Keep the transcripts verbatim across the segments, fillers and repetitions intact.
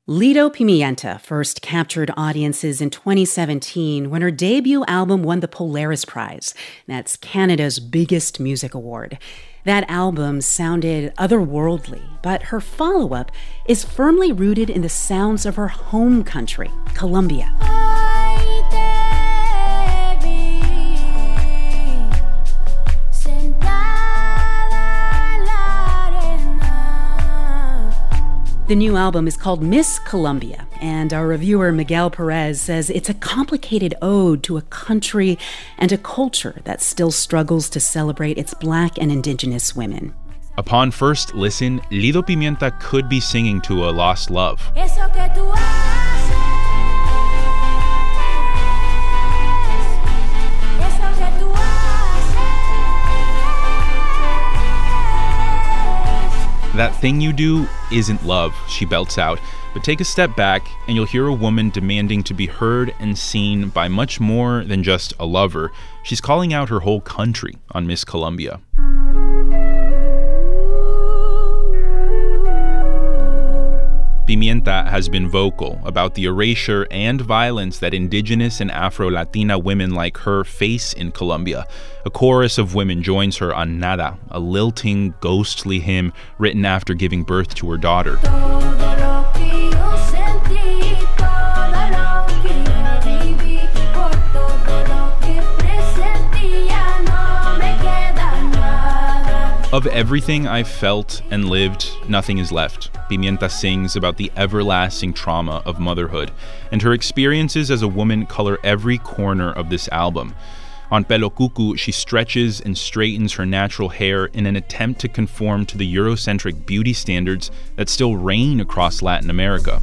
Lido Pimienta first captured audiences in twenty seventeen when her debut album won the Polaris Prize. That's Canada's biggest music award. That album sounded otherworldly, but her follow-up is firmly rooted in the sounds of her home country, Colombia. The new album is called Miss Colombia, and our reviewer Miguel Perez says it's a complicated ode to a country and a culture that still struggles to celebrate its Black and Indigenous women. Upon first listen, Lido Pimienta could be singing to a lost love. That thing you do isn't love, she belts out. But take a step back and you'll hear a woman demanding to be heard and seen by much more than just a lover. She's calling out her whole country on Miss Colombia. Pimienta has been vocal about the erasure and violence that Indigenous and Afro-Latina women like her face in Colombia. A chorus of women joins her on Nada, a lilting, ghostly hymn written after giving birth to her daughter. Of everything I've felt and lived, nothing is left. Pimienta sings about the everlasting trauma of motherhood, and her experiences as a woman color every corner of this album. On Pelo Cucu, she stretches and straightens her natural hair in an attempt to conform to the Eurocentric beauty standards that still reign across Latin America.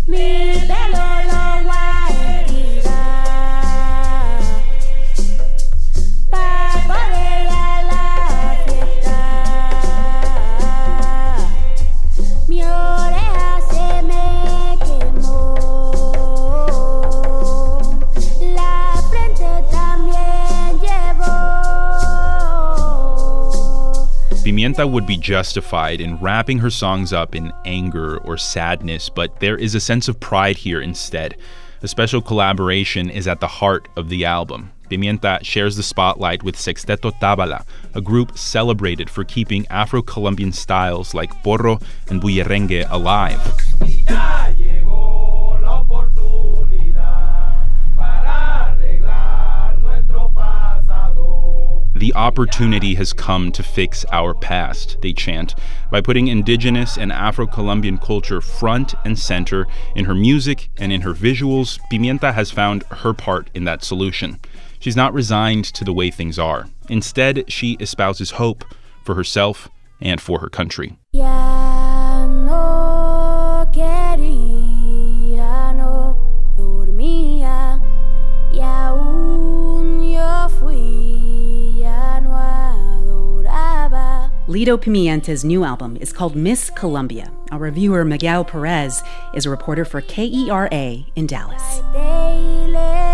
Pimienta would be justified in wrapping her songs up in anger or sadness, but there is a sense of pride here instead. A special collaboration is at the heart of the album. Pimienta shares the spotlight with Sexteto Tabala, a group celebrated for keeping Afro-Colombian styles like porro and bullerengue alive. The opportunity has come to fix our past, they chant, by putting Indigenous and Afro-Colombian culture front and center in her music and in her visuals. Pimienta has found her part in that solution. She's not resigned to the way things are. Instead, she espouses hope for herself and for her country. Ya no quería, no dormía, y aún yo fui, ya no adoraba. Lido Pimienta's new album is called Miss Colombia. Our reviewer Miguel Perez is a reporter for K E R A in Dallas.